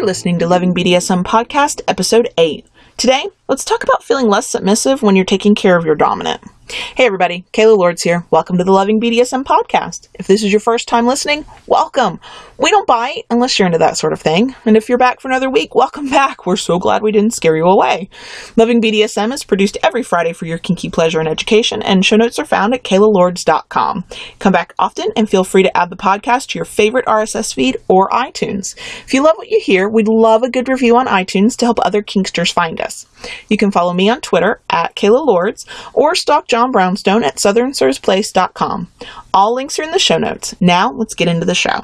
You're listening to Loving BDSM Podcast, Episode 8. Today, let's talk about feeling less submissive when you're taking care of your dominant. Hey everybody, Kayla Lords here. Welcome to the Loving BDSM Podcast. If this is your first time listening, welcome. We don't bite unless you're into that sort of thing. And if you're back for another week, welcome back. We're so glad we didn't scare you away. Loving BDSM is produced every Friday for your kinky pleasure and education, and show notes are found at kaylalords.com. Come back often and feel free to add the podcast to your favorite RSS feed or iTunes. If you love what you hear, we'd love a good review on iTunes to help other kinksters find us. You can follow me on Twitter at Kayla Lords or stalk John Brownstone at southernsirsplace.com. All links are in the show notes. Now, let's get into the show.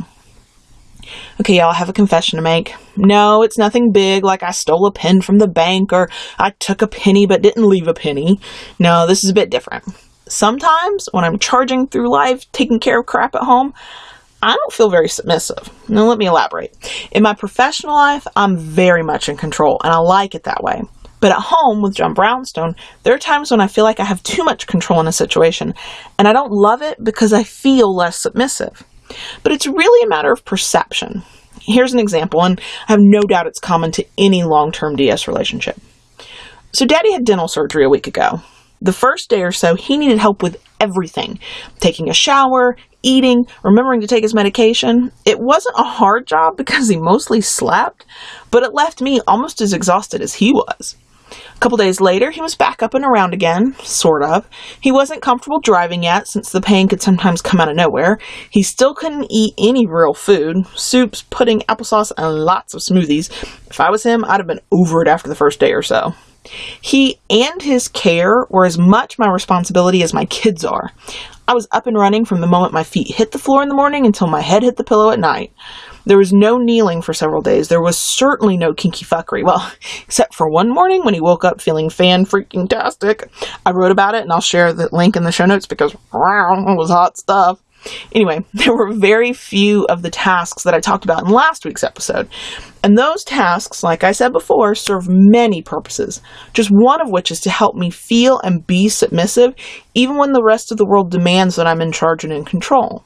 Okay, y'all, I have a confession to make. No, it's nothing big like I stole a pen from the bank or I took a penny but didn't leave a penny. No, this is a bit different. Sometimes when I'm charging through life, taking care of crap at home, I don't feel very submissive. Now, let me elaborate. In my professional life, I'm very much in control, and I like it that way. But at home with John Brownstone, there are times when I feel like I have too much control in a situation, and I don't love it because I feel less submissive. But it's really a matter of perception. Here's an example, and I have no doubt it's common to any long-term DS relationship. So Daddy had dental surgery a week ago. The first day or so, he needed help with everything. Taking a shower, eating, remembering to take his medication. It wasn't a hard job because he mostly slept, but it left me almost as exhausted as he was. A couple days later, he was back up and around again, sort of. He wasn't comfortable driving yet, since the pain could sometimes come out of nowhere. He still couldn't eat any real food. Soups, pudding, applesauce, and lots of smoothies. If I was him, I'd have been over it after the first day or so. He and his care were as much my responsibility as my kids are. I was up and running from the moment my feet hit the floor in the morning until my head hit the pillow at night. There was no kneeling for several days. There was certainly no kinky fuckery. Well, except for one morning when he woke up feeling fan-freaking-tastic. I wrote about it, and I'll share the link in the show notes because, wow, it was hot stuff. Anyway, there were very few of the tasks that I talked about in last week's episode. And those tasks, like I said before, serve many purposes, just one of which is to help me feel and be submissive, even when the rest of the world demands that I'm in charge and in control.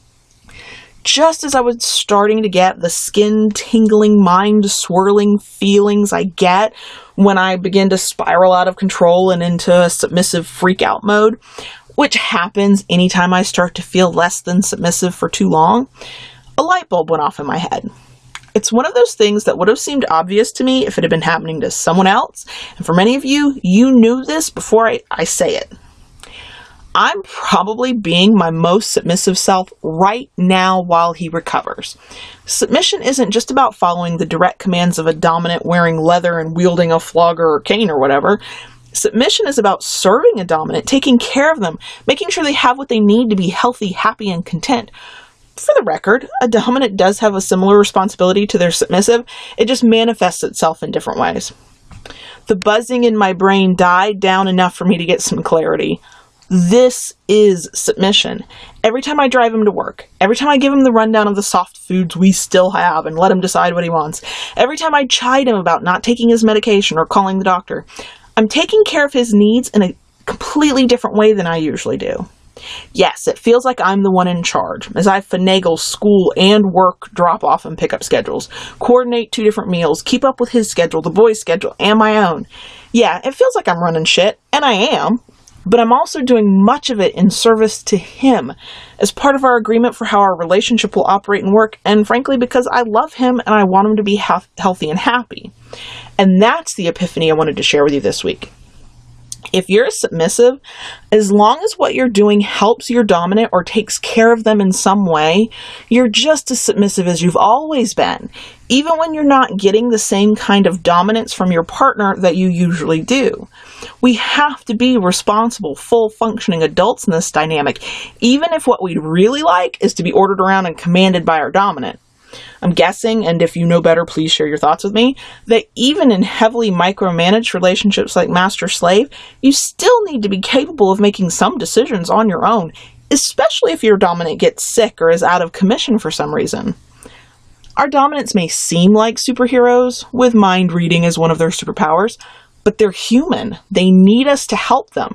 Just as I was starting to get the skin-tingling, mind-swirling feelings I get when I begin to spiral out of control and into a submissive freak-out mode, which happens anytime I start to feel less than submissive for too long, a light bulb went off in my head. It's one of those things that would have seemed obvious to me if it had been happening to someone else, and for many of you, you knew this before I say it. I'm probably being my most submissive self right now while he recovers. Submission isn't just about following the direct commands of a dominant wearing leather and wielding a flogger or cane or whatever. Submission is about serving a dominant, taking care of them, making sure they have what they need to be healthy, happy, and content. For the record, a dominant does have a similar responsibility to their submissive. It just manifests itself in different ways. The buzzing in my brain died down enough for me to get some clarity. This is submission. Every time I drive him to work, every time I give him the rundown of the soft foods we still have and let him decide what he wants, every time I chide him about not taking his medication or calling the doctor, I'm taking care of his needs in a completely different way than I usually do. Yes, it feels like I'm the one in charge, as I finagle school and work drop-off and pickup schedules, coordinate 2 different meals, keep up with his schedule, the boys' schedule, and my own. Yeah, it feels like I'm running shit, and I am. But I'm also doing much of it in service to him, as part of our agreement for how our relationship will operate and work, and frankly because I love him and I want him to be healthy and happy. And that's the epiphany I wanted to share with you this week. If you're submissive, as long as what you're doing helps your dominant or takes care of them in some way, you're just as submissive as you've always been, even when you're not getting the same kind of dominance from your partner that you usually do. We have to be responsible, full-functioning adults in this dynamic, even if what we'd really like is to be ordered around and commanded by our dominant. I'm guessing, and if you know better, please share your thoughts with me, that even in heavily micromanaged relationships like master-slave, you still need to be capable of making some decisions on your own, especially if your dominant gets sick or is out of commission for some reason. Our dominants may seem like superheroes, with mind reading as one of their superpowers, but they're human. They need us to help them.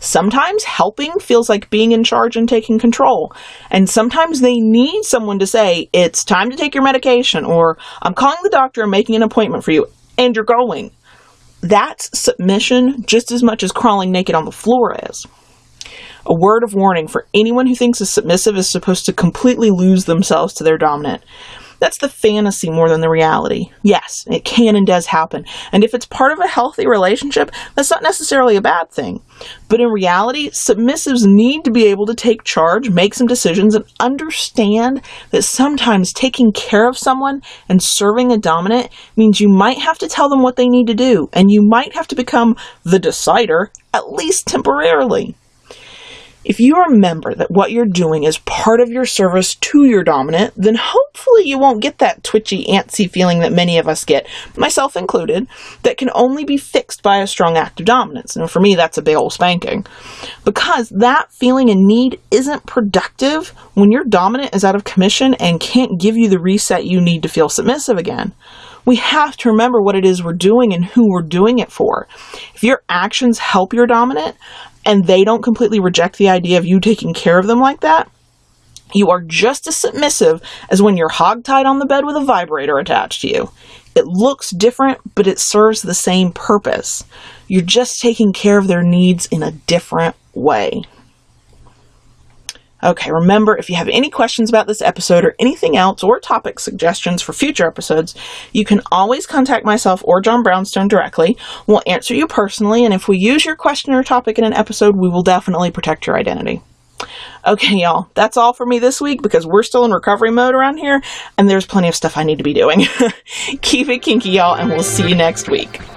Sometimes helping feels like being in charge and taking control. And sometimes they need someone to say, it's time to take your medication, or I'm calling the doctor and making an appointment for you, and you're going. That's submission just as much as crawling naked on the floor is. A word of warning for anyone who thinks a submissive is supposed to completely lose themselves to their dominant. That's the fantasy more than the reality. Yes, it can and does happen. And if it's part of a healthy relationship, that's not necessarily a bad thing. But in reality, submissives need to be able to take charge, make some decisions, and understand that sometimes taking care of someone and serving a dominant means you might have to tell them what they need to do, and you might have to become the decider, at least temporarily. If you remember that what you're doing is part of your service to your dominant, then hopefully you won't get that twitchy, antsy feeling that many of us get, myself included, that can only be fixed by a strong act of dominance. And for me, that's a big old spanking. Because that feeling and need isn't productive when your dominant is out of commission and can't give you the reset you need to feel submissive again. We have to remember what it is we're doing and who we're doing it for. If your actions help your dominant, and they don't completely reject the idea of you taking care of them like that, you are just as submissive as when you're hogtied on the bed with a vibrator attached to you. It looks different, but it serves the same purpose. You're just taking care of their needs in a different way. Okay, remember, if you have any questions about this episode or anything else, or topic suggestions for future episodes, you can always contact myself or John Brownstone directly. We'll answer you personally, and if we use your question or topic in an episode, we will definitely protect your identity. Okay, y'all, that's all for me this week because we're still in recovery mode around here, and there's plenty of stuff I need to be doing. Keep it kinky, y'all, and we'll see you next week.